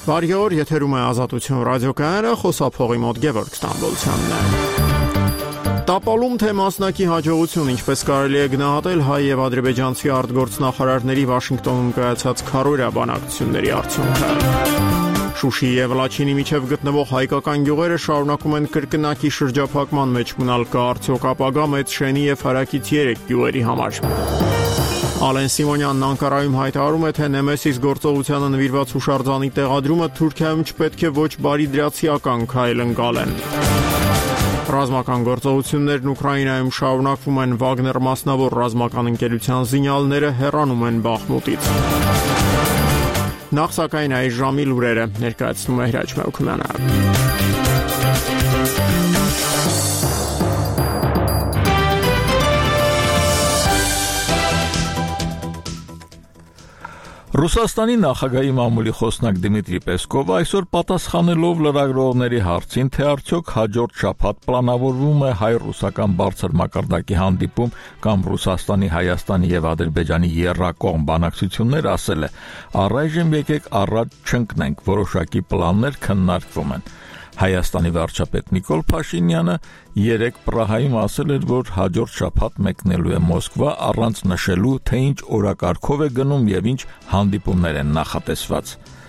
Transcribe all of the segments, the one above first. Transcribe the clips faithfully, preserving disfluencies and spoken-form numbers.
Բարի օր, եթերում է Ազատություն ռադիոկայանը, խոսափողի մոտ Գևորգ Ստամբոլցյանն է։ Տապալում թե մասնակի հաջողություն, ինչպես կարելի է գնահատել հայ եւ ադրբեջանցի արտգործնախարարների Վաշինգտոնում կայացած քարոզիա բանակցությունների արդյունքը։ Շուշիի եւ Լաչինի միջև գտնվող հայկական գյուղերը շարունակում են կրկնակի շրջափակման մեջ մնալ, կա արդյոք ապագա մեծ շենի եւ հարակից երեք գյուղերի համար։ Ալեն Սիմոնյանն Անկարայում հայտարարում է, թե Նեմեսիս գործողությանը նվիրված հուշարձանի տեղադրումը Թուրքիայում չպետք է ոչ բարիդրացիական քայլ ընկալեն։ Ռազմական գործողություններն Ուկրաինայում շարունակվում են, Վագներ մասնավոր ռազմական ընկերության զինյալները հեռանում են Բախմուտից։ Նախ սակայն այս ժամի լուրերը ներկայացնում է Հրաչ Մելքումյանը։ Ռուսաստանի նախագահի մամուլի խոսնակ Դիմիտրի Պեսկովը այսօր պատասխանելով լրագրողների հարցին, թե արդյոք հաջորդ շաբաթ պլանավորվում է հայ-ռուսական բարձր մակարդակի հանդիպում կամ Ռուսաստանի, Հայաստանի եւ Ադրբեջանի եռակողմ բանակցություններ, ասել է. «Առայժմ եկեք առաջ չընկնենք, որոշակի պլաններ քննարկվում են»։ Հայաստանի վարչապետ Նիկոլ Փաշինյանը երեկ Պրահայում ասել էր, որ հաջորդ շաբաթ մեկնելու է Մոսկվա, առանց նշելու, թե ինչ օրակարգով է գնում եւ ինչ հանդիպումներ են նախատեսված։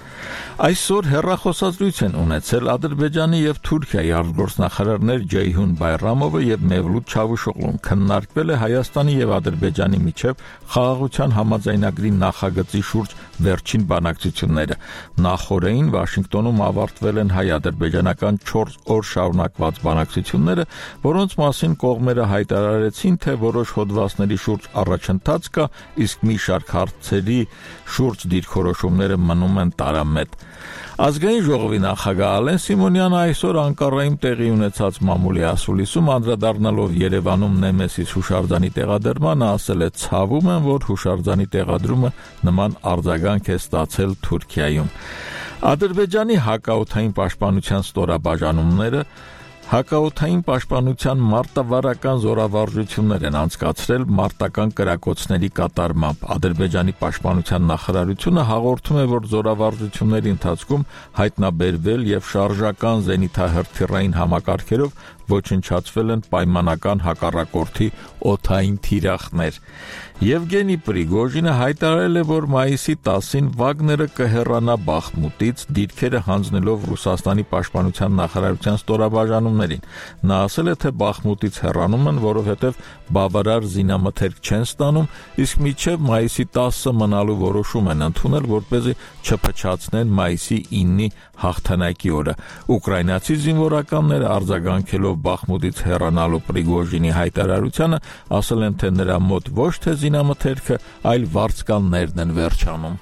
Այսօր հեռախոսազրույց են ունեցել Ադրբեջանի եւ Թուրքիայի արտգործնախարարներ Ջեյհուն Բայրամովը եւ Մևլութ Չավուշօղլուն, քննարկվել է Հայաստանի եւ Ադրբեջանի միջև խաղաղության համաձայնագրի նախագծի շուրջ վերջին բանակցությունները։ Նախորդին Վաշինգտոնում ավարտվել են հայ-ադրբեջանական չորս օր շարունակված բանակցությունները, որոնց մասին կողմերը հայտարարեցին, թե որոշ հոդվածների շուրջ առաջընթաց կա, իսկ մի շարք հարցերի շուրջ դիրքորոշումները մնում են տարամետ։ Ազգային ժողովի նախագահ Ալեն Սիմոնյանը այսօր Անկարայում տեղի ունեցած մամուլի ասուլիսում անդրադառնալով Երևանում Նեմեսիս հուշարձանի տեղադրմանը, ասել է. «Ցավում եմ, որ հուշարձանի տեղադրումը նման արձագանք է ստացել Թուրքիայում»։ Ադրբեջանի հակաօդային պաշտպանության ստորաբաժանումները հակաօդային պաշտպանության մարտավարական զորավարժություններ են անցկացրել մարտական կրակոցների կատարմամբ։ Ադրբեջանի պաշտպանության նախարարությունը հաղորդում է, որ զորավարժությունների ընթացքում հայտնաբերվել եւ շարժական զենիթահրթիռային համակարգերով ոչնչացվել են պայմանական հակառակորդի օդային թիրախներ։ Եվգենի Պրիգոժինը հայտարարել է, որ մայիսի տասին Վագները կհեռանա Բախմուտից, դիրքերը հանձնելով Ռուսաստանի պաշտպանության նախարարության ստորաբաժանումներին։ Նա ասել է, թե Բախմուտից հեռանում են, որովհետև բավարար զինամթերք չեն ստանում, իսկ մինչև մայիսի տասը մնալու որոշում են ընդունել, որպեսզի չփչացնեն մայիսի իննի հաղթանակի օրը։ Ուկրաինացի զինվորականները արձագանքելով Բախմուտից հեռանալու Պրիգոժինի հայտարարությանը, ասել են, թե նրա մոտ ոչ թե զինամթերքը, այլ վարձկաններն են վերջանում։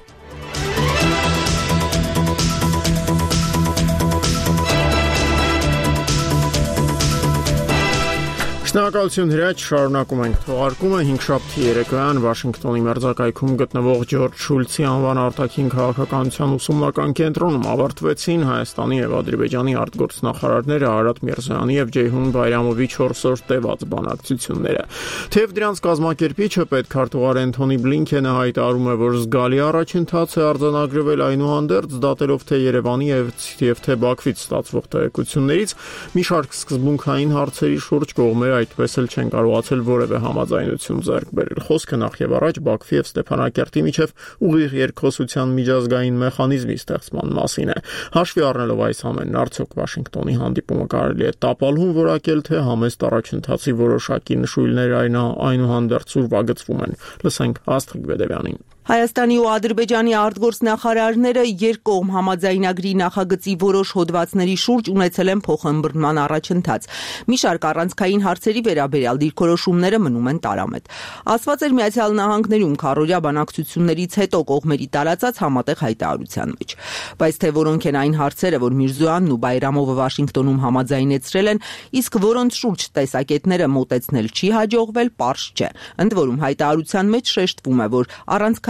Շնորհակալություն Հրաչ, շարունակում ենք թողարկումը հինգշաբթի երեկոյան Վաշինգտոնի մերձակայքում գտնվող Ջորջ Շուլցի անվան արտաքին քաղաքականության ուսումնական կենտրոնում ավարտվեցին Հայաստանի եւ Ադրբեջանի արտգործնախարարները Արարատ Միրզոյանի եւ Ջեյհուն Բայրամովի չորս օր տևած բանակցությունները։ Թեև դրանց կազմակերպիչը պետքարտուղար Էնթոնի Բլինքենը հայտարարում է, որ զգալի առաջընթաց է արձանագրվել, այնուհանդերձ դատելով թե Երևանի եւ թե Բաքվից ստացվող տեղեկություններից, մի շարք սկզբունքային հարցերի շուրջ կողմերը այդպես էլ չեն կարողացել որևէ համաձայնություն ձեռք բերել։ Խոսքը նախ եւ առաջ Բաքվի եւ Ստեփանակերտի միջև ուղիղ երկխոսության միջազգային մեխանիզմի ստեղծման մասին է։ Հաշվի առնելով այս ամենն, արդյոք Վաշինգտոնի հանդիպումը կարելի է տապալում որակել, թե համեստ առաջընթացի որոշակի նշույլներ այնուհանդերձ ուրվագծվում են։ Լսենք Աստղիկ Բեդևյանին։ Հայաստանի ու Ադրբեջանի արտգործնախարարները երկկողմ համաձայնագրի նախագծի որոշ հոդվածների շուրջ ունեցել են փոխըմբռնման առաջընթաց։ Մի շարք առանցքային հարցերի վերաբերյալ դիրքորոշումները մնում են տարամետ։ Ասված էր Միացյալ Նահանգներում քարոզիա բանակցություններից հետո կողմերի տարածած համատեղ հայտարարության մեջ։ Բայց թե որոնք են այն հարցերը, որ Միրզոյանն ու Բայրամովը Վաշինգտոնում համաձայնեցրել են, իսկ որոնց շուրջ տեսակետները մոտեցնել չի հաջողվել, պարզ չէ։ Ընդ որում հայտարարության մեջ շեշտվում է, որ առանցքային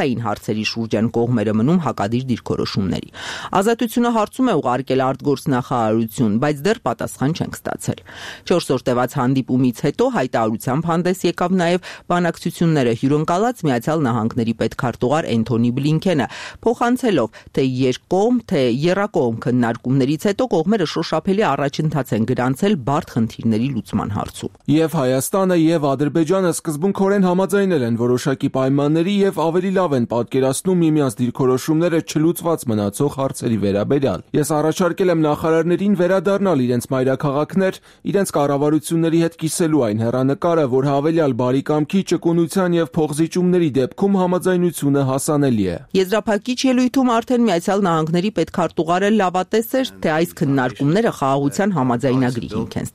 քաղաքային հարցերի շուրջ են կողմերը մնում հակադիր դիրքորոշումների։ Ազատությունը հարցում է ուղարկել արտգործնախարարություն, բայց դեռ պատասխան չենք ստացել։ Չորս օր տևած հանդիպումից հետո հայտարարությամբ հանդես եկավ նաև բանակցությունները հյուրընկալած Միացյալ Նահանգների պետքարտուղար Էնթոնի Բլինքենը, փոխանցելով, թե երկկողմ, թե եռակողմ քննարկումներից հետո կողմերը շոշափելի առաջընթաց են գրանցել բարդ խնդիրների լուծման հարցում։ Եվ Հայաստանը, եւ Ադրբեջանը սկզբունքորեն համաձայնել են որոշակի պայմանների եւ ավելի լավ են պատկերացնում միմյանց դիրքորոշումները չլուծված մնացող հարցերի վերաբերյալ։ Ես առաջարկել եմ նախարարներին վերադառնալ իրենց մայրաքաղաքներ, իրենց կառավարությունների հետ կիսելու այն հեռանկարը, որ հավելյալ բարիկամքի, ճկունության եւ փոխզիջումների դեպքում համաձայնությունը հասանելի է։ Եզրափակիչ ելույթում արդեն Միացյալ Նահանգների պետքարտուղարը լավատես էր, թե այս քննարկումները խաղաղության համաձայնագրի հիմք են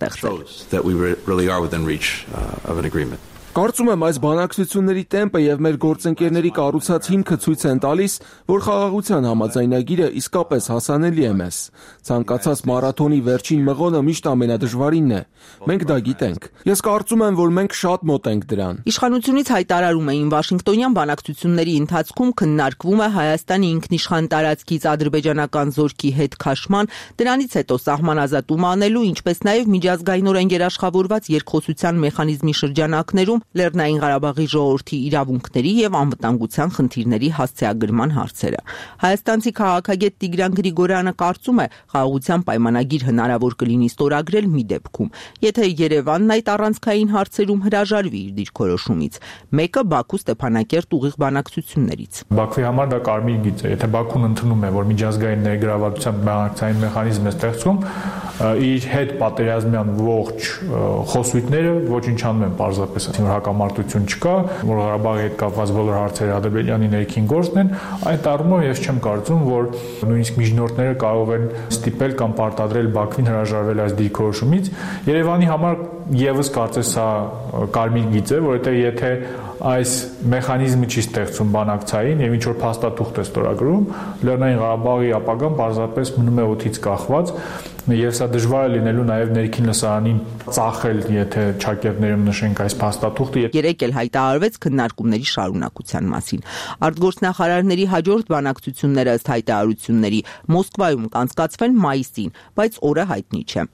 ստեղծել։ Կարծում եմ այս բանակցությունների տեմպը եւ մեր գործընկերների կառուցած հիմքը ցույց են տալիս, որ խաղաղության համաձայնագիրը իսկապես հասանելի է մեզ։ Ցանկացած մարաթոնի վերջին մղոնը միշտ ամենադժվարինն է։ Մենք դա գիտենք։ Ես կարծում եմ, որ մենք շատ մոտ ենք դրան։ Իշխանությունից հայտարարում էին Վաշինգտոնյան բանակցությունների ընթացքում քննարկվում է Հայաստանի ինքնիշխան տարածքից ադրբեջանական զորքի հետ քաշման, դրանից հետո սահմանազատում անելու, ինչպես նաեւ միջազգայինորեն երաշխավորված երկխոսության մեխանիզմի շրջանակներում Լեռնային Ղարաբաղի ժողովրդի իրավունքների եւ անվտանգության խնդիրների հասցեագրման հարցերը։ Հայաստանցի քաղաքագետ Տիգրան Գրիգորյանը կարծում է, խաղաղության պայմանագիր հնարավոր կլինի ստորագրել մի դեպքում, եթե Երևանն այդ առանցքային հարցերում հրաժարվի իր դիրքորոշումից։ Մեկը Բաքու Ստեփանակերտ ուղիղ բանակցություններից։ Բաքվի համար դա կարմիր գիծ է, եթե Բաքուն ընդունում է, որ միջազգային ներգրավվածության բանակցային մեխանիզմ է ստեղծում, իր հետ պատերազմյան ողջ խոսույթները ոչինչ անում են պարզապես, որ հակամարտություն չկա, որ Ղարաբաղի հետ կապված բոլոր հարցերը Ադրբեջանի ներքին գործն են, այդ առումով ես չեմ կարծում, որ նույնիսկ միջնորդները կարող են ստիպել կամ պարտադրել Բաքվին հրաժարվել այս դիրքորոշումից։ Երևանի համար եւս կարծես սա կարմիր գիծ է, որովհետեւ եթե այս մեխանիզմը չի ստեղծում բանակցային եւ ինչ որ փաստաթուղթ է ստորագրում, Լեռնային Ղարաբաղի ապագան պարզապես մնում է օդից կախված, եւ սա դժվար է լինելու նաեւ ներքին լսարանին ծախել, եթե ճակերտներում նշենք այս փաստաթուղթը։ Երեկ էլ հայտարարվեց քննարկումների շարունակության մասին։ Արտգործնախարարների հաջորդ բանակցությունները ըստ հայտարարությունների Մոսկվայում կանցկացվեն մայիսին, բայց օրը հայտնի չէ։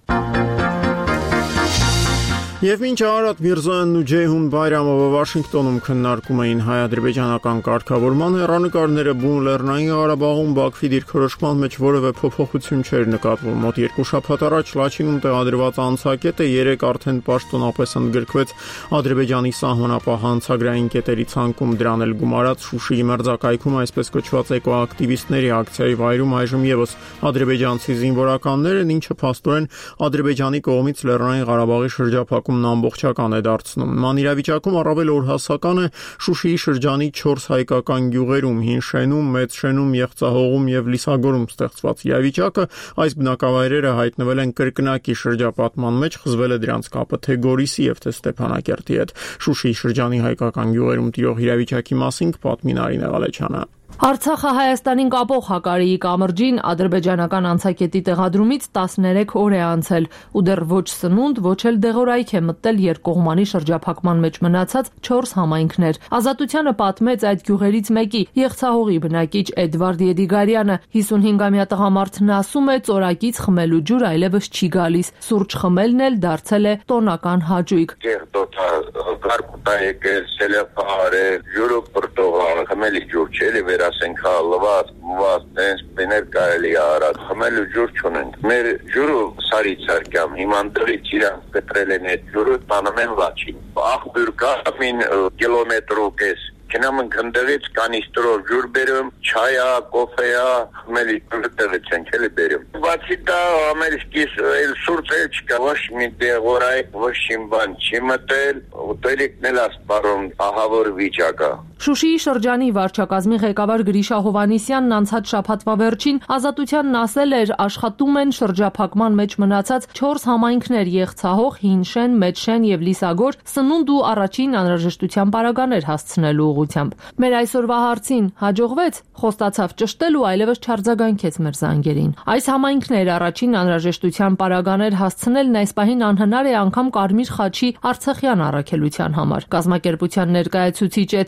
Եվ մինչ Արադ Միրզոյանն ու Ջեյհուն Բայրամովը Վաշինգտոնում քննարկում էին հայ-ադրբեջանական կարգավորման հեռանկարները, բուն Լեռնային Ղարաբաղում Բաքվի դիրքորոշման մեջ որևէ փոփոխություն չէր նկատվում։ Մոտ երկու շաբաթ առաջ Լաչինում տեղադրված անցակետը երեք արդեն պաշտոնապես ընդգրկվեց Ադրբեջանի սահմանապահ անցագրային կետերի ցանկում, դրան էլ գումարած Շուշիի մերձակայքում այսպես կոչված էկոակտիվիստների ակցիայի վայրում այժմ եւս ադրբեջանցի զինվորականներ են, ինչը փաստորեն Ադրբեջանի կողմից Լեռնային Ղարաբաղի շրջափակում ամբողջական է դարձնում։ Նման իրավիճակում առավել օրհասական է Շուշիի շրջանի չորս հայկական գյուղերում՝ Հին Շենում, Մեծ Շենում, Եղցահողում եւ Լիսագորում ստեղծված իրավիճակը։ Այս բնակավայրերը հայտնվել են կրկնակի շրջապատման մեջ, խզվել է դրանց կապը թե Գորիսի եւ թե Ստեփանակերտի հետ։ Շուշիի շրջանի հայկական գյուղերում տիրող իրավիճակի մասին պատմի Նարինե Ղալեչյանը։ Արցախը Հայաստանին կապող Հակարիի կամրջին ադրբեջանական անցակետի տեղադրումից տասներեք օր է անցել ու դեռ ոչ սնունդ, ոչ էլ դեղորայք է մտել երկկողմանի շրջափակման մեջ մնացած չորս համայնքներ։ Ազատությանը պատմեց այդ գյուղերից մեկի Եղցահողի բնակիչ Էդվարդ Եդիգարյանը։ հիսունհինգամյա տղամարդն ասում է, ծորակից խմելու ջուր այլևս չի գալիս։ Սուրճ խմելն էլ դարձել է տոնական հաճույք։ Ասենք հալված, մված, տենց բիներ կարելի արած, խմելու ջուր չունենք։ Մեր ջուրը սարից արկյամ, հիման դրից իրանք կտրել են այդ ջուրը, տանում են Լաչին։ Աղբյուր կա, մին կիլոմետր ու կես։ Կինամ ենք ընդեղից կանիստրով ջուր բերում, չայա, կոֆեյա, խմելի ջուրը տեղից ենք էլի բերում։ Բացի դա ամերիկից էլ սուրճ էլ չկա, ոչ մի դեղորայ, ոչ իմ բան չի մտել, ուտելիքն էլ ասպարում ահավոր վիճակա։ Շուշիի շրջանի վարչակազմի ղեկավար Գրիշա Հովանիսյանն անցած շաբաթվա վերջին Ազատությանն ասել էր, աշխատում են շրջափակման մեջ մնացած չորս համայնքներ՝ Եղցահող, Հին Շեն, Մեծ Շեն եւ Լիսագոր, սնունդ ու առաջին անհրաժեշտության պարագաներ հասցնելու ուղղությամբ։ Մեր այսօրվա հարցին հաջողվեց, խոստացավ ճշտել ու այլևս չարձագանքեց մեր զանգերին։ Այս համայնքներ առաջին անհրաժեշտության պարագաներ հասցնելն այս պահին անհնար է անգամ Կարմիր խաչի Արցախյան առաքելության համար։ Կազմակերպության ներկայացուցիչ Էթերի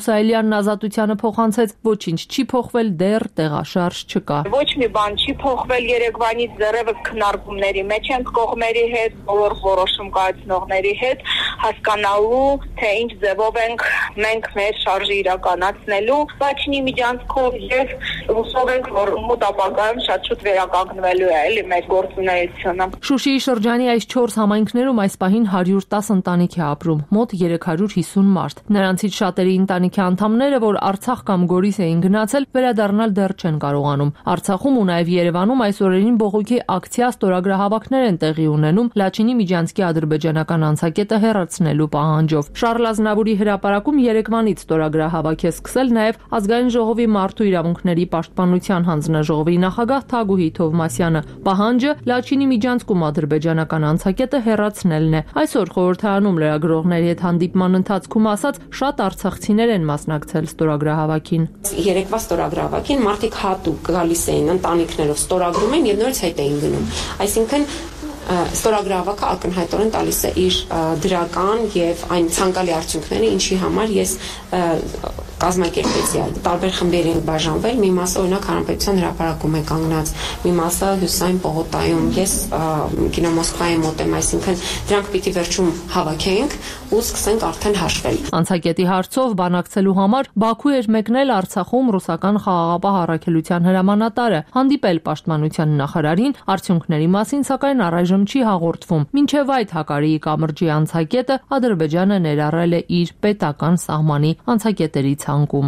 Մուսայելյանն Ազատությանը փոխանցեց, ոչինչ չի փոխվել, դեռ տեղաշարժ չկա։ Ոչ մի բան չի փոխվել երեկվանից դեռևս քննարկումների մեջ ենք կողմերի հետ, բոլոր որոշում կայացնողների հետ, հասկանալու, թե ինչ ձևով ենք մենք մեր շարժը իրականացնելու, Լաչինի միջանցքով եւ հուսով ենք, որ մոտ ապագայում շատ շուտ վերականգնվելու է էլի մեր գործունեությունը։ Շուշիի շրջանի այս չորս համայնքներում այս պահին հարյուր տասը ընտանիք է ապրում, մոտ երեք հարյուր հիսուն մարդ։ Նրանցից շատերի ընտանիքի անդամները, որ Արցախ կամ Գորիս էին գնացել, վերադառնալ դեռ չեն կարողանում։ Արցախում ու նաև Երևանում այս օրերին բողոքի ակցիա ստորագրահավաքներ են տեղի ունենում Լաչինի միջանցքի ադրբեջանական անցակետը հեռացնելու պահանջով։ Շարլ Ազնավուրի հրապարակում երեկվանից ստորագրահավաք է սկսել նաև Ազգային ժողովի մարդու իրավունքների պաշտպանության հանձնաժողովի նախագահ Թագուհի Թովմասյանը։ Պահանջը Լաչինի միջանցքում ադրբեջանական անցակետը հեռացնելն է։ Այսօր խորհրդարանում լրագրողների հետ հանդիպման ընթացքում ասած, շատ արցախցիներ են մասնակցել ստորագրահավաքին։ Երեկվա ստորագրահավաքին մարդիկ հատուկ գալիս էին ընտանիքներով ստորագրում են եւ նորից հետ էին գնում։ Այսինքն ստորագրահավաքը ակնհայտորեն տալիս է իր դրական եւ այն ցանկալի արդյունքները, ինչի համար ես կազմակերպեցի այդ տարբեր խմբերի են բաժանվել, մի մասը օրինակ Հանրապետության հրապարակում է կանգնած, մի մասը Հյուսիսային պողոտայում, ես կինո Մոսկվայի մոտ եմ, այսինքն դրանք պիտի վերջում հավաքենք ու սկսենք արդեն հաշվել։ Անցակետի հարցով բանակցելու համար Բաքու էր մեկնել Արցախում ռուսական խաղաղապահ առաքելության հրամանատարը, հանդիպել պաշտպանության նախարարին, արդյունքների մասին սակայն առայժմ չի հաղորդվում։ Մինչև այդ Հակարիի կամրջի անցակետը Ադրբեջանը ներառել է իր պետական սահմանի անցակետերի ցանկում։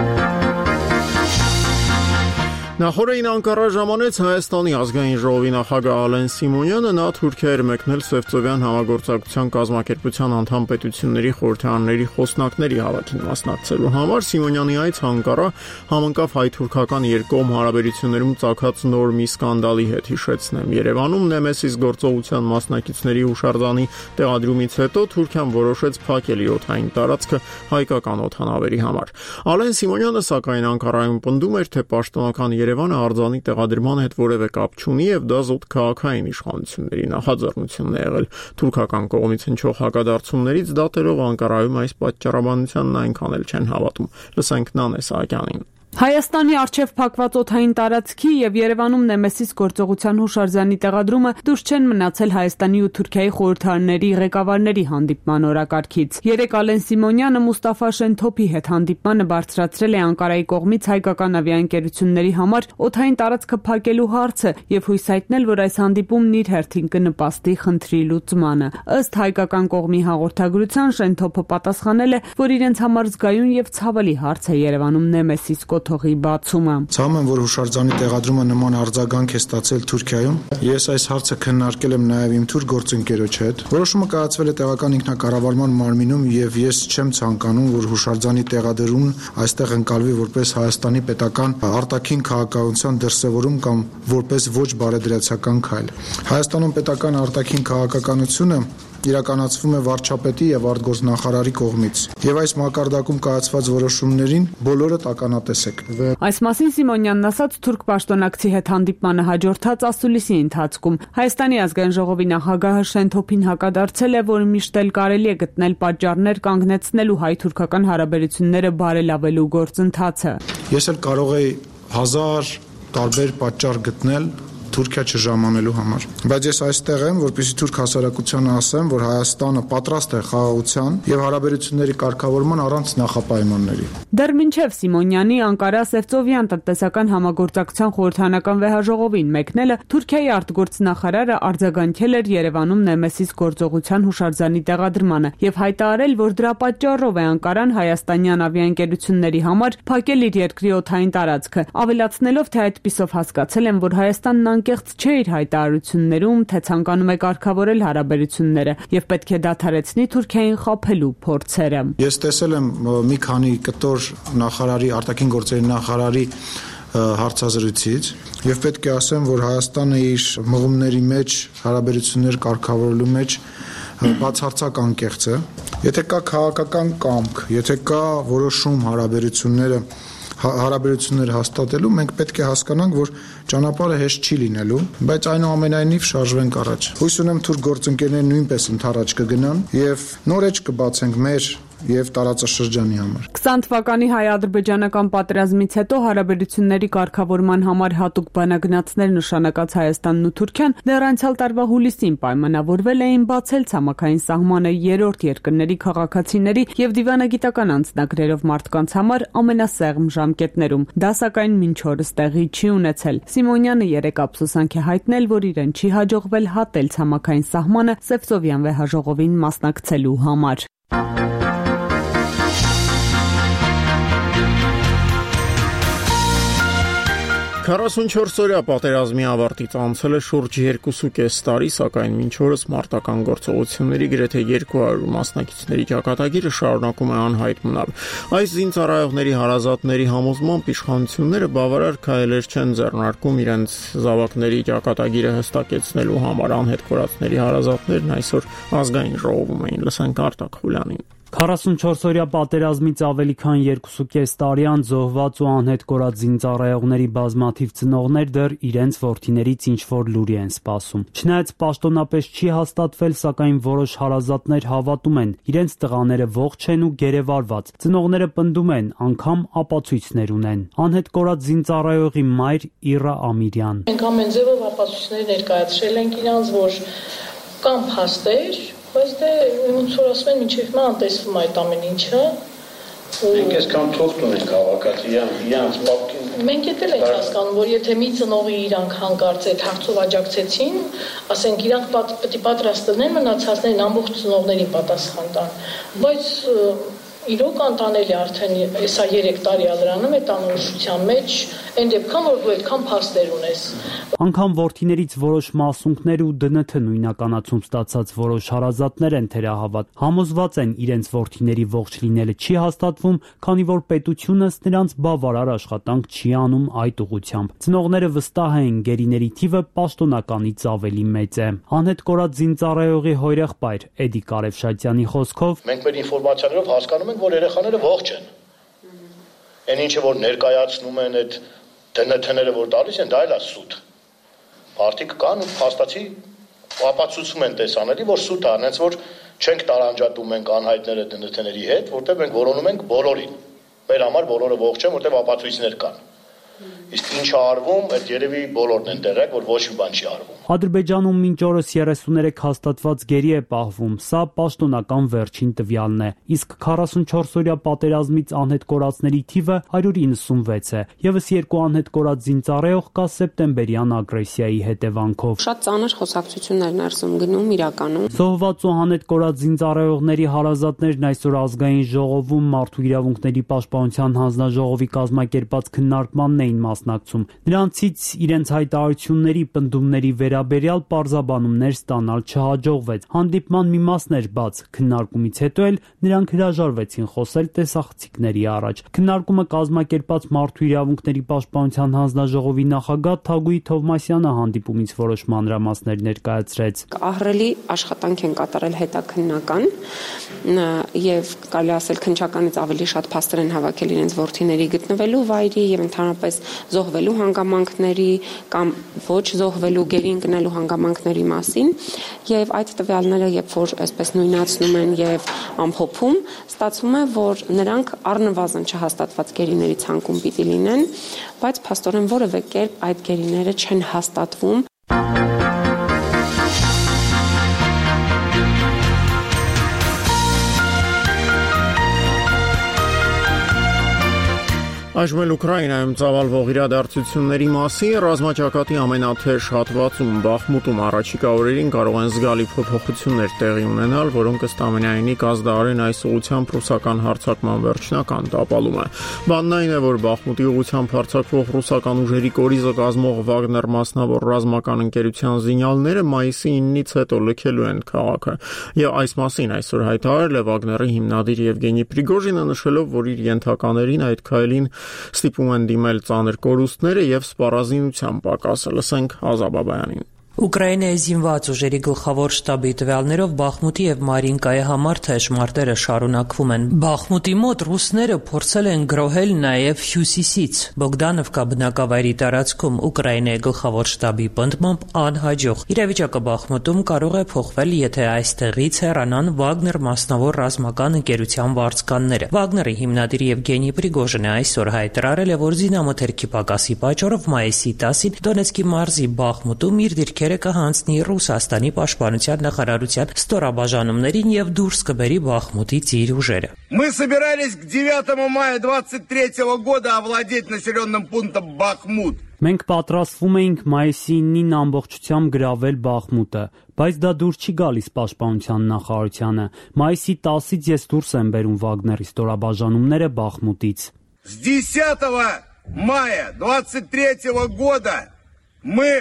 Նախորդին Անկարա ժամանեց Հայաստանի ազգային ժողովի նախագահ Ալեն Սիմոնյանը, նա Թուրքիա էր մեկնել Սևծովյան համագործակցության կազմակերպության անդամ պետությունների խորհրդարանների խոսնակների հավաքին մասնակցելու համար։ Սիմոնյանի այց Անկարա համընկավ հայ-թուրքական երկկողմ հարաբերություններում ծագած նոր մի սկանդալի հետ, հիշեցնեմ։ Երևանում Նեմեսիս գործողության մասնակիցների հուշարձանի տեղադրումից հետո Թուրքիան որոշեց փակել իր օդային տարածքը հայկական օդանավերի համար։ Ալեն Սիմոնյանը սակայն Անկարայում պնդում էր, թե պաշտոնական Երևանը արձանի տեղադրման հետ որևէ կապ չունի եւ դա զուտ քաղաքային իշխանությունների նախաձեռնությունն է եղել։ Թուրքական կողմից հնչող հակադարձումներից դատելով Անկարայում այս պատճառաբանությանն այնքան էլ չեն հավատում։ Լսենք Նանե Սահակյանին։ Հայաստանի արչև փակված օդային տարածքի եւ Երևանում Նեմեսիս գործողության հուշարձանի տեղադրումը դուրս չեն մնացել Հայաստանի ու Թուրքիայի խորհրդարանների ղեկավարների հանդիպման օրակարգից։ Երեկ Ալեն Սիմոնյանը Մուստաֆա Շենթոփի հետ հանդիպմանը բարձրացրել է Անկարայի կողմից հայկական ավիաընկերությունների համար օդային տարածքը փակելու հարցը եւ հույս հայտնել, որ այս հանդիպումն իր հերթին կնպաստի խնդրի լուծմանը։ Ըստ հայկական կողմի հաղորդագրության Շենթոփը պատասխանել է, որ իրենց համար զգայուն եւ ցավալի հարց է Երևանում Նեմեսիս թողի բացումը։ Ցավում եմ, որ հուշարձանի տեղադրումը նման արձագանք է ստացել Թուրքիայում։ Ես այս հարցը քննարկել եմ նաև իմ թուրք գործընկերոջ հետ։ Որոշումը կայացվել է տեղական ինքնակառավարման մարմինում եւ ես չեմ ցանկանում, որ հուշարձանի տեղադրումն այստեղ ընկալվի որպես Հայաստանի պետական արտաքին քաղաքականության դրսևորում կամ որպես ոչ բարեդրացական քայլ։ Հայաստանում պետական արտաքին քաղաքականությունը իրականացվում է վարչապետի եւ արտգործնախարարի կողմից եւ այս մակարդակում կայացված որոշումներին բոլորը տականատես եք։ Այս մասին Սիմոնյանն ասաց թուրք պաշտոնակցի հետ հանդիպմանը հաջորդած ասուլիսի ընթացքում Հայաստանի ազգային ժողովի նախագահը Շենթոփին հակադարձել է, որ միշտ էլ կարելի է գտնել պատճառներ կանգնեցնելու հայ-թուրքական հարաբերությունները բարելավելու գործընթացը։ Ես էլ կարող եի հազար տարբեր պատճառ գտնել Թուրքիա չժամանելու համար, բայց ես այստեղ եմ, որպեսզի թուրք հասարակությանը ասեմ, որ Հայաստանը պատրաստ է խաղաղության եւ հարաբերությունների կարգավորման առանց նախապայմանների։ Դեռ մինչև Սիմոնյանի Անկարա-Սևծովյան տնտեսական համագործակցության խորհրդարանական վեհաժողովին մեկնելը Թուրքիայի արտգործնախարարը արձագանքել էր Երևանում Նեմեսիս գործողության հուշարձանի տեղադրմանը եւ հայտարարել, որ դրա պատճառով է Անկարան հայաստանյան ավիաընկերությունների համար փակել իր երկրի օդային տարածքը, ավելացնելով, թե այդպիսով հասկացել են, որ Հայաստանն անկեղծ չէ իր հայտարարություններում, թե ցանկանում է կարգավորել հարաբերությունները եւ պետք է դադարեցնի Թուրքիային խաբելու փորձերը։ Ես տեսել եմ մի քանի կտոր նախարարի, արտաքին գործերի նախարարի հարցազրույցից եւ պետք է ասեմ, որ Հայաստանը իր մղումների մեջ հարաբերություններ կարգավորելու մեջ բացարձակ անկեղծ է։ Եթե կա քաղաքական կամք, եթե կա որոշում հարաբերությունները հարաբերություններ հաստատելու, մենք պետք է հասկանանք, որ ճանապարհը հեշտ չի լինելու, բայց այնուամենայնիվ շարժվենք առաջ։ Հույս ունեմ թուրք գործընկերները նույնպես ընդառաջ կգնան եւ նոր էջ կբացենք մեր եւ տարածաշրջանի համար։ քսան թվականի հայ-ադրբեջանական պատերազմից հետո հարաբերությունների կարգավորման համար հատուկ բանագնացներ նշանակած Հայաստանն ու Թուրքիան դեռ անցյալ տարվա հուլիսին պայմանավորվել էին բացել ցամաքային սահմանը երրորդ երկրների քաղաքացիների եւ դիվանագիտական անձնագրերով մարդկանց համար ամենասեղմ ժամկետներում։ Դա սակայն մինչ օրս տեղի չի ունեցել։ Սիմոնյանը երեք ափսոսանք է հայտնել, որ իրեն չի հաջողվել հատել ցամաքային սահմանը Սևծովյան վեհաժողովին մասնակցելու համար։ քառասունչորս-օրյա պատերազմի ավարտից անցել է շուրջ երկուսուկես տարի, սակայն մինչ օրս մարտական գործողությունների գրեթե երկու հարյուր մասնակիցների ճակատագիրը շարունակում է անհայտ մնալ։ Այս զինծառայողների հարազատների համոզմամբ իշխանությունները բավարար քայլեր չեն ձեռնարկում իրենց զավակների ճակատագիրը հստակեցնելու համար։ Անհետ կորածների հարազատներն այսօր ազգային ժողովում էին, լսենք Արտակ Խուլյանին։ քառասունչորս-օրյա պատերազմից ավելի քան երկուսուկես տարի անց զոհված ու անհետ կորած զինծառայողների բազմաթիվ ծնողներ դեռ իրենց որդիներից ինչ-որ լուրի են սպասում։ Չնայած պաշտոնապես չի հաստատվել, սակայն որոշ հարազատներ հավատում են, իրենց տղաները ողջ են ու գերեվարված։ Ծնողները պնդում են, անգամ ապացույցներ ունեն։ Անհետ կորած զինծառայողի մայր Իռա Ամիրյան։ Մենք ամեն ձևով ապացույցներ ներկայացրել ենք իրանց, որ կամ փաստեր, բայց դե ոնց որ ասում են, մինչև հիմա անտեսվում այդ ամեն ինչը։ Մենք այսքան թուղթ ունենք քաղաքացի իրանց պապկին։ Մենք էլ ենք հասկանում, որ եթե մի ծնողի իրանք հանկարծ այդ հարցով աջակցեցին, ասենք իրանք պետք է պատրաստ լինեն մնացածներին ամբողջ ծնողներին պատասխան տան, բայց իրոք անտանելի արդեն հեսա երեք տարի ալրանում է տանորոշության մեջ, այն դեպքում որ դու այդքան փաստեր ունես։ Անգամ որդիներից որոշ մասունքներ ու դն թ նույնականացում ստացած որոշ հարազատներ են թերահավատ, համոզված են իրենց որդիների ողջ լինելը չի հաստատվում, քանի որ պետությունն նրանց բավարար աշխատանք չի անում այդ ուղղությամբ։ Ծնողները վստահ են գերիների թիվը պաշտոնականից ավելի մեծ է։ Անհետ կորած զինծառայողի հորեղբայր Էդի Կարևշատյանի խոսքով մենք մեր ինֆորմացիաներով հասկանում ենք, որ երեխաները ողջ են։ Այն ինչը որ ներկայացնում են այդ դն թ-ները որ տալիս են, դա էլ է սուտ։ Մարդիկ կան ու փաստացի ապացուցում են տեսանելի, որ սուտ է, այնց որ չենք տարանջատում մենք անհայտները դն թ-ների հետ, որտեղ մենք որոնում ենք բոլորին։ Մեր համար բոլորը ողջ են, որտեղ ապացույցներ կան։ Իսկ ինչ արվում, այդ երևի բոլորն են տեղյակ, որ ոչ մի բան չի արվում։ Ադրբեջանում մինչ օրս երեսուներեք հաստատված գերի է պահվում, սա պաշտոնական վերջին տվյալն է, իսկ քառասունչորս-օրյա պատերազմից անհետ կորածների թիվը հարյուր իննսունվեց է, ևս երկու անհետ կորած զինծառայող կա սեպտեմբերյան ագրեսիայի հետևանքով։ Շատ ծանր խոսակցություններ ներսում գնում իրականում։ Զոհված ու անհետ կորած զինծառայողների հարազատներն այսօր ազգային ժողովում մարդու իրավունքների պաշտպանության հանձնաժողովի կազմակերպած քննարկմանն էին մասնակցում։ Նրանցից իրենց հայտարարությունների պնդումների վերաբերյալ պարզաբանումներ ստանալ չհաջողվեց։ Հանդիպման մի մասն էր բաց, քննարկումից հետո էլ նրանք հրաժարվեցին խոսել տեսախցիկների առաջ։ Քննարկումը կազմակերպած մարդու իրավունքների պաշտպանության հանձնաժողովի նախագահ Թագուհի Թովմասյանը հանդիպումից որոշ մանրամասներ ներկայացրեց։ Ահռելի աշխատանք են կատարել հետաքննական եւ կարելի ասել քննչականից ավելի շատ փաստեր են հավաքել իրենց որդիների գտնվելու վայրի եւ ընդհանրապես զոհվելու հանգամանքների կամ ոչ զոհվելու գերի ընկնելու հանգամանքների մասին եւ այդ տվյալները երբ որ այսպես նույնացնում են եւ ամփոփում, ստացվում է, որ նրանք առնվազն չհաստատված գերիների ցանկում պիտի լինեն, բայց փաստորեն որևէ կերպ այդ գերիները չեն հաստատվում։ Այժմ էլ Ուկրաինայում ծավալվող իրադարձությունների մասին ռազմաճակատի ամենաթեժ հատվածում Բախմուտում առաջիկա օրերին կարող են զգալի փոփոխություններ տեղի ունենալ, որոնք ըստ ամենայնի կազդարեն այս ուղղությամբ ռուսական հարձակման վերջնական տապալումը։ Բանն այն է, որ Բախմուտի ուղղությամբ հարձակվող ռուսական ուժերի կորիզը կազմող Վագներ մասնավոր ռազմական ընկերության զինյալները մայիսի իննից հետո լքելու են քաղաքը։ Եվ այս մասին այսօր հայտարարել է Վագների հիմնադիր Եվգենի Պրիգոժինը, նշելով, որ իր ենթականերին այդ քայլին ստիպում են դիմել ծանր կորուստները եւ սպառազինության պակասը։ Լսենք Ազա Բաբայանին։ Ուկրաինայի զինված ուժերի գլխավոր շտաբի տվյալներով Բախմուտի եւ Մարինկայի համար թեժ մարտերը շարունակվում են։ Բախմուտի մոտ ռուսները փորձել են գրոհել նաեւ հյուսիսից։ Բոգդանովկա բնակավայրի տարածքում Ուկրաինայի գլխավոր շտաբի պնդմամբ անհաջող։ Իրավիճակը Բախմուտում կարող է փոխվել, եթե այստեղից հեռանան Վագներ մասնավոր ռազմական ընկերության վարձկանները։ Վագների հիմնադիր Եվգենի Պրիգոժինը այսօր հայտարարել է, որ զինամթերքի պակասի պատճառով մայիսի տասին Դոնեցկի մարզի Բախմուտում իր դիրքերը կհանձնի Ռուսաստանի պաշտպանության նախարարության ստորաբաժանումներին եւ դուրս կբերի Բախմուտից իր ուժերը։ Мы собирались к девятому мая двадцать третьего года овладеть населенным пунктом Бахмут. Մենք պատրաստվում էինք մայիսի ինին ամբողջությամբ գրավել Բախմուտը, բայց դա դուր չի գալիս պաշտպանության նախարարությանը։ Մայիսի տասից ես դուրս եմ բերում Վագների ստորաբաժանումները Բախմուտից։ С десятого мая двадцать третьего года мы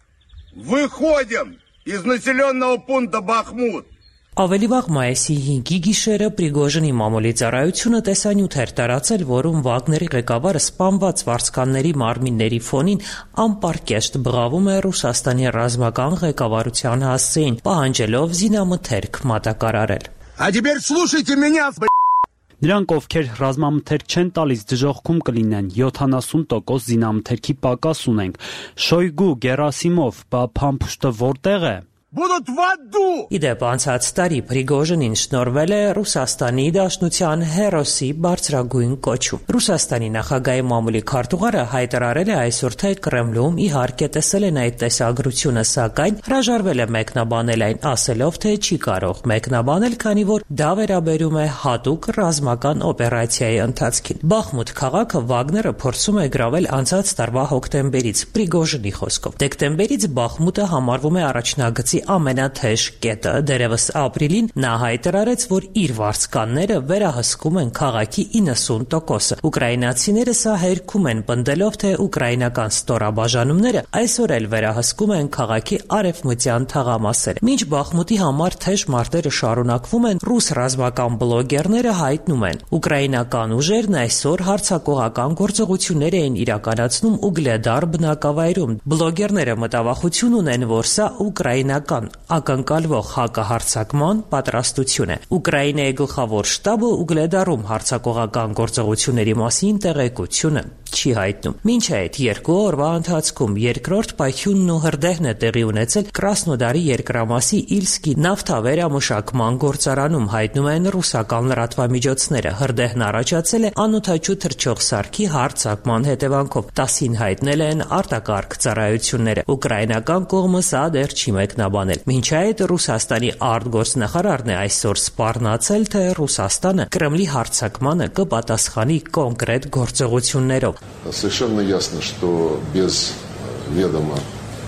выходим из населенного пункта Бахмут. Ավելի վաղ մայիսի հինգի գիշերը Պրիգոժինի մամուլի ծառայությունը տեսանյութ էր տարածել, որում Վագների ղեկավարը սպանված վարձկանների մարմինների ֆոնին անպարկեշտ բղավում է Ռուսաստանի ռազմական ղեկավարության հասցեին, պահանջելով զինամթերք մատակարարել։ А теперь слушайте меня, Նրանք, ովքեր ռազմամթերք չեն տալիս, դժոխքում կլինեն, յոթանասուն տոկոս զինամթերքի պակաս ունենք։ Շոյգու, Գերասիմով, բա փամփուշտը որտեղ է։ Будут в аду. Իդեպ անցած տարի Պրիգոժինին շնորհվել է Ռուսաստանի Դաշնության հերոսի բարձրագույն կոչում։ Ռուսաստանի նախագահի մամուլի քարտուղարը հայտարարել է այսօր, թե Կրեմլում իհարկե տեսել են այդ տեսագրությունը, սակայն հրաժարվել է մեկնաբանել այն, ասելով, թե չի կարող մեկնաբանել, քանի որ դա վերաբերում է հատուկ ռազմական օպերացիայի ընթացքին։ Բախմուտ քաղաքը Վագները փորձում է գրավել անցած տարվա հոկտեմբերից, Պրիգոժինի խոսքով։ Դեկտեմբերից Բախմուտը համարվում է առաջնագծի ամենաթեժ կետը։ Դերևս ապրիլին նա հայտարարեց, որ իր վարձկանները վերահսկում են քաղաքի իննսուն տոկոսը։ Ուկրաինացիները սա հերքում են, պնդելով, թե ուկրաինական ստորաբաժանումները այսօր էլ վերահսկում են քաղաքի արևմտյան թաղամասերը։ Մինչ Բախմուտի համար թեժ մարտերը շարունակվում են, ռուս ռազմական բլոգերները հայտնում են, ուկրաինական ուժերն այսօր հարձակողական գործողություններ էին իրականացնում Ուգլեդար բնակավայրում։ Բլոգերները մտավախություն ունեն, որ սա ուկրաինական ակնկալվող հակահարձակման պատրաստություն է։ Ուկրաինայի գլխավոր շտաբը Ուգլեդարում հարձակողական գործողությունների մասին տեղեկությունը չի հայտնում։ Մինչ այդ երկու օրվա ընթացքում երկրորդ պայթյունն ու հրդեհն է տեղի ունեցել Կրասնոդարի երկրամասի Իլսկի նավթավերամշակման գործարանում, հայտնում են ռուսական լրատվամիջոցները։ Հրդեհն առաջացել է անօդաչու թռչող սարքի հարձակման հետևանքով, տասին հայտնել են արտակարգ ծառայությունները։ Ուկրաինական կողմը սա դեռ չի մեկնաբանել։ Մինչ այդ Ռուսաստանի արտգործնախարարն է այսօր սպառնացել, թե Ռուսաստանը Կրեմլի հարձակմանը կպատասխանի կոնկրետ գործողություններով։ Совершенно ясно, что без ведома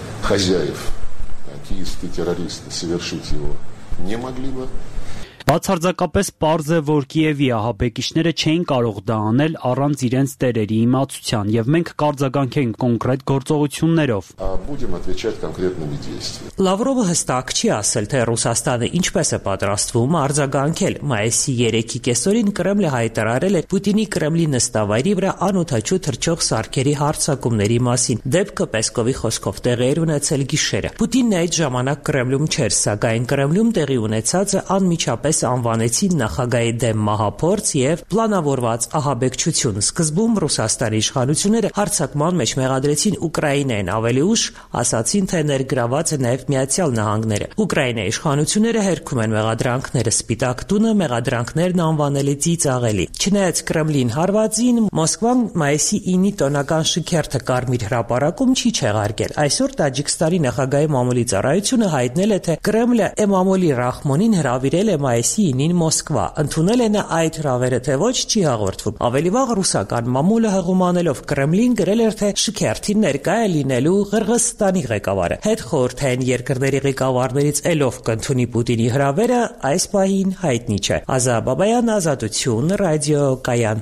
хозяев киевские террористы совершить его не могли бы. Բացարձակապես պարզ է, որ Կիևի ահաբեկիչները չէին կարող դա անել առանց իրենց տերերի իմացության, եւ մենք կարձագանքենք կոնկրետ գործողություններով։ Լավրովը հստակ չի ասել, թե Ռուսաստանը ինչպես է պատրաստվում արձագանքել։ Մայիսի երեքի կեսօրին Կրեմլը հայտարարել է Պուտինի Կրեմլի նստավայրի վրա անօդաչու թռչող սարքերի հարձակումների մասին։ Դեպքը Պեսկովի խոսքով տեղի էր ունեցել գիշերը։ Պուտինն այդ ժամանակ Կրեմլում չէր, սակայն Կրեմլում տեղի ունեցածը անմիջապես անվանեցին նախագահի դեմ մահափորձ եւ պլանավորված ահաբեկչություն։ Սկզբում Ռուսաստանի իշխանությունները հարձակման մեջ մեղադրեցին Ուկրաինային, ավելի ուշ ասացին, թե ներգրաված է նաեւ Միացյալ Նահանգները։ Ուկրաինայի իշխանությունները հերքում են մեղադրանքները։ Սպիտակ տունը մեղադրանքներն անվանել է ծիծաղելի։ Չնայած Կրեմլին հարվածին, Մոսկվան մայիսի ինի տոնական շքերթը Կարմիր հրապարակում չի չեղարկել։ Այսօր Տաջիկստանի նախագահի մամուլի ծառայությունը հայտնել է, թե Կրեմլը Էմամոլի Ռախմոնին հրավիրել է մայիսի ինին Մոսկվա։ Ընդունել է նա այդ հրավերը, թե ոչ չի հաղորդվում։ Ավելի վաղ ռուսական մամուլը հղումանելով Կրեմլին գրել էր, թե շքերթին ներկա է լինելու Ղրղըզստանի ղեկավարը։ Հետխորհրդային երկրների ղեկավարներից ելով կընդունի Պուտինի հրավերը այս պահին հայտնի չէ։ Ազա Բաբայան, Ազատություն, ռադիո Կայան։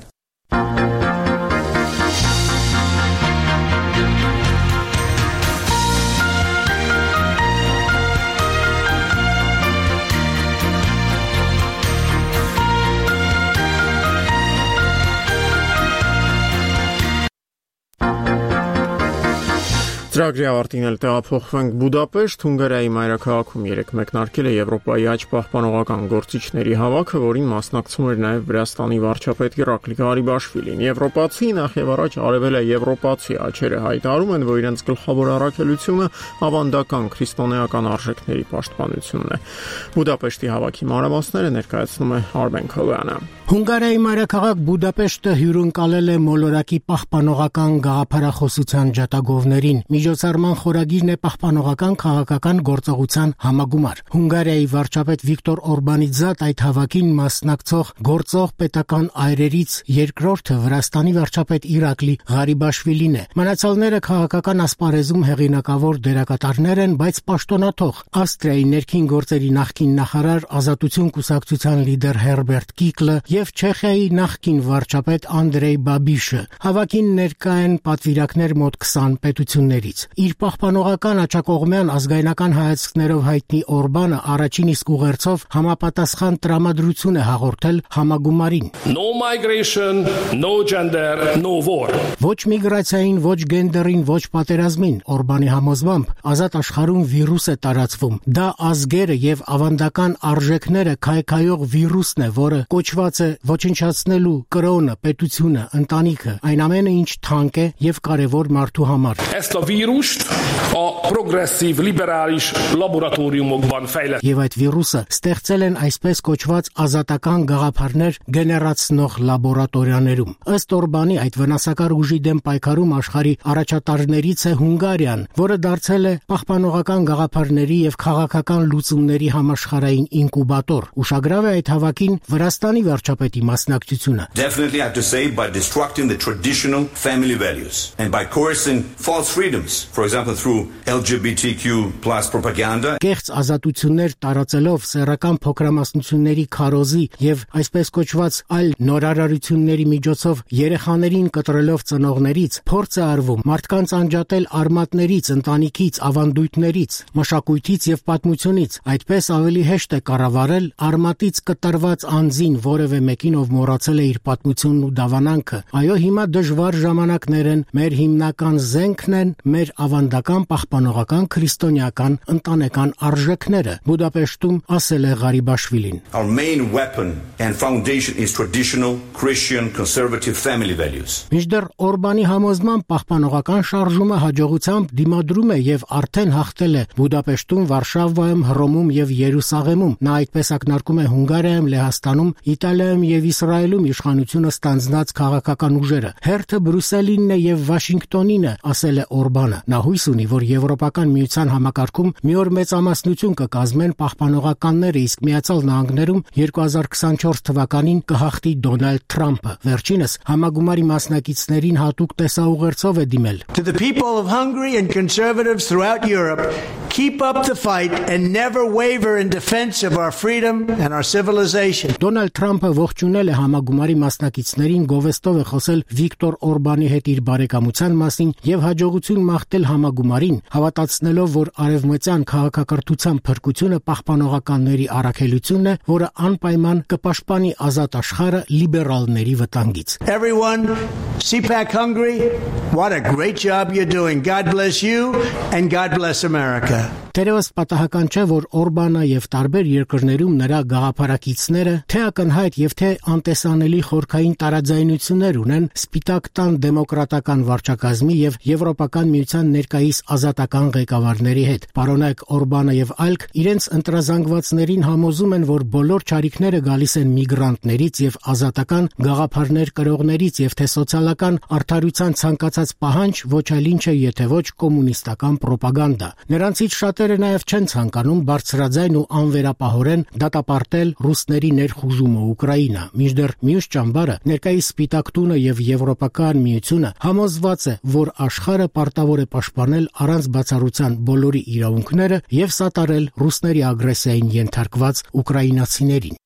Ծրագրի ավարտին էլ տեղափոխվենք Բուդապեշտ, Հունգարիայի մայրաքաղաքում երեկ մեկնարկել է Եվրոպայի աճ պահպանողական գործիչների հավաքը, որին մասնակցում էր նաև Վրաստանի վարչապետ Իրակլի Ղարիբաշվիլին։ Եվրոպացի նախ եւ առաջ արևելը եվրոպացի աճերը հայտարարում են, որ իրենց գլխավոր առաքելությունը ավանդական քրիստոնեական արժեքների պաշտպանությունն է։ Բուդապեշտի հավաքի մանրամասները ներկայացնում է Արմեն Քովյանը։ Հունգարիայի մայրաքաղաք Բուդապեշտը հյուրընկալել է մոլորակի պահպանողական գաղափարախոսության ջատագովներին։ Միջոցառման խորագիրն է պահպանողական քաղաքական գործողության համագումար։ Հունգարիայի վարչապետ Վիկտոր Օրբանի զատ այդ հավաքին մասնակցող գործող պետական այրերից երկրորդը Վրաստանի վարչապետ Իրակլի Ղարիբաշվիլին է։ Մնացյալները քաղաքական ասպարեզում հեղինակավոր դերակատարներ են, բայց պաշտոնաթող Ավստրիայի ներքին գործերի նախկին նախարար, Ազատություն կուսակցության լիդեր Հերբերտ Կիկլը եւ Չեխիայի նախկին վարչապետ Անդրեյ Բաբիշը։ Հավաքին ներկա են պատվիրակներ մոտ քսան պետություններից։ Իր պահպանողական աչակողմյան ազգայնական հայացքներով հայտնի Օրբանը առաջին իսկ ուղերձով համապատասխան տրամադրություն է հաղորդել համագումարին։ No migration, no gender, no war. Ոչ միգրացիային, ոչ գենդերին, ոչ պատերազմին։ Օրբանի համոզմամբ ազատ աշխարհում վիրուս է տարածվում։ Դա ազգերը եւ ավանդական արժեքները քայքայող վիրուսն է, որը կոչված է ոչնչացնելու կրոնը, պետությունը, ընտանիքը, այն ամենը, ինչ թանկ է եւ կարեւոր մարդու համար։ Ezt a vírust a progresszív liberális laboratóriumokban fejlesztették. Եվ այդ վիրուսը ստեղծել են այսպես կոչված ազատական գաղափարներ գեներացնող լաբորատորիաներում։ Ըստ Օրբանի այդ վնասակար ուժի դեմ պայքարում աշխարհի առաջատարներից է Հունգարիան, որը դարձել է պահպանողական գաղափարների եւ քաղաքական լուծումների համաշխարհային ինկուբատոր։ Ուշագրավ է այդ հավաքին Վրաստանի վարչապետի մասնակցությունը։ Definitely I have to say by destructing the traditional family values and by coercing false freedoms, for example through L G B T Q plus propaganda. Կեղծ ազատություններ տարածելով սեռական փոքրամասնությունների քարոզի եւ այսպես կոչված այլ նորարարությունների միջոցով երեխաներին կտրելով ծնողներից փորձ է արվում մարդկանց անջատել արմատներից, ընտանիքից, ավանդույթներից, մշակույթից եւ պատմությունից։ Այդպես ավելի հեշտ է կառավարել արմատից կտրված անձին, որևէ մեկին ով մոռացել է իր պատմությունն ու դավանանքը։ Այո, հիմա դժվար ժամանակներ են, մեր հիմնական զենքն են մեր ավանդական պահպանողական քրիստոնեական ընտանեկան արժեքները, Բուդապեշտում ասել է Ղարիբաշվիլին։ Our main weapon and foundation is traditional Christian conservative family values. Մինչդեռ Օրբանի համոզման պահպանողական շարժումը հաջողությամբ դիմադրում է եւ արդեն հաղթել է Բուդապեշտում, Վարշավայում, Հռոմում եւ Երուսաղեմում։ Նա այդպես ակնարկում է Հունգարիայում, Լեհաստանում, Իտալիայում եւ Իսրայելում իշխանությունը ստանձնած քաղաքական ուժերը։ Հերթը Բրյուսելինն է եւ Վաշինգտոնին է, ասել է Օրբանը։ Նա հույս ունի, որ Եվրոպական միության համակարգում մի օր մեծամասնություն կկազմեն պահպանողականները, իսկ Միացյալ Նահանգներում երկու հազար քսանչորս թվականին կհաղթի Դոնալդ Թրամփը։ Վերջինս համագումարի մասնակիցներին հատուկ տեսաուղերձով է դիմել։ To the people of Hungary and conservatives throughout Europe, keep up the fight and never waver in defense of our freedom and our civilization. Դոնալդ Թրամփը ողջունել է համագումարի մասնակիցներին, գովեստով է խոսել Վիկտոր Օրբանի հետ իր բարեկամության մասին եւ հաջողություն մաղթել համագումարին, հավատացնելով, որ արևմտյան քաղաքակրթության փրկությունը պահպանողականների առաքելությունն է, որը անպայման կպաշտպանի ազատ աշխարհը լիբերալների վտանգից։ Everyone, C PAC Hungary, what a great job you're doing. God bless you and God bless America. Տերևս պատահական չէ, որ Օրբանը եւ տարբեր երկրներում նրա գաղափարակիցները թե ակնհայտ եւ թե անտեսանելի խորքային տարաձայնություններ ունեն Սպիտակ տան դեմոկրատական վարչակազմի եւ Եվրոպական միության ներկայիս ազատական ղեկավարների հետ։ Պարոնայք Օրբանը եւ այլք իրենց ընտրազանգվածներին համոզում են, որ բոլոր չարիքները գալիս են միգրանտներից եւ ազատական գաղափարներ կրողներից եւ թե սոցիալական արդարության ցանկացած պահանջ ոչ այլ ինչ է, եթե ոչ կոմունիստական ռոպագանդա։ Նրանցից շատերը նաեւ չեն ցանկանում բարձրաձայն ու անվերապահորեն դատապարտել ռուսների ներխուժումը Ուկրաինա։ Մինչդեռ մյուս ճամբարը ներկայիս Սպիտակ տունը եւ Եվրոպական միությունը համոզված է, որ աշխարհը պարտավոր է պաշտպանել առանց բացառության բոլորի իրավունքները եւ սատարել ռուսների ագրեսիային ենթարկված ուկրաինացիներին։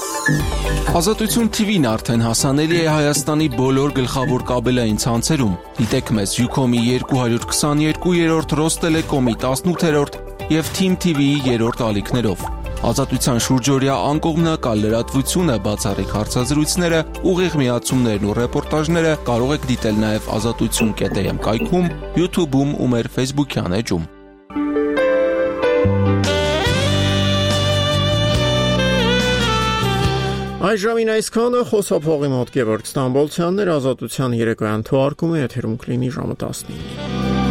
Ազատություն T V-ն արդեն հասանելի է Հայաստանի բոլոր գլխավոր կաբելային ցանցերում։ Դիտեք մեզ Ucom-ի երկու հարյուր քսաներկու երրորդ, Ռոստելեկոմի տասնութերորդ եւ Team T V-ի երրորդ ալիքներով։ Ազատության շուրջօրյա անկողմնակալ լրատվությունը, բացառիկ հարցազրույցները, ուղիղ միացումներն ու ռեպորտաժները կարող եք դիտել նաև ազատություն կետ էմ կայքում, YouTube-ում ու մեր Facebook-յան էջում։ Այժմին այսքանը, խոսափողի մոտ Գևորգ Ստամբոլցյանն էր, Ազատության երեկոյան թողարկումը եթերում կլինի ժամը տասնինը։